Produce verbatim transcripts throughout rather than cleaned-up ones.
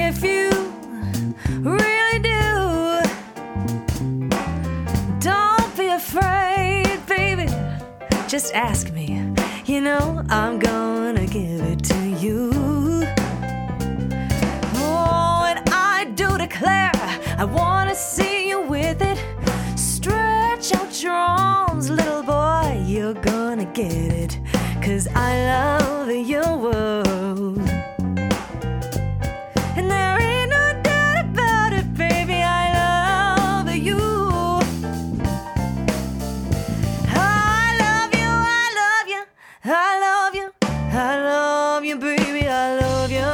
if you really do, don't be afraid, baby. Just ask me. You know I'm gonna give it to you. Oh, and I do declare I wanna see you with it. Stretch out your arms, little boy, you're gonna get it. 'Cause I love your world, and there ain't no doubt about it, baby, I love you. I love you, I love you, I love you, I love you, baby, I love you.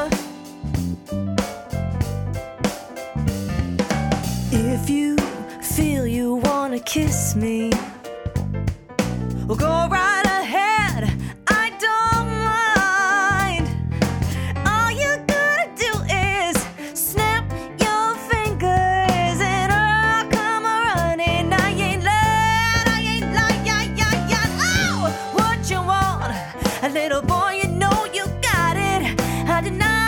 If you feel you wanna kiss me, well, go right ahead, I don't mind. All you gotta do is snap your fingers and I'll come running. I ain't lied, I ain't lied, yeah, yeah, yeah. Oh, what you want, a little boy, you know you got it. I deny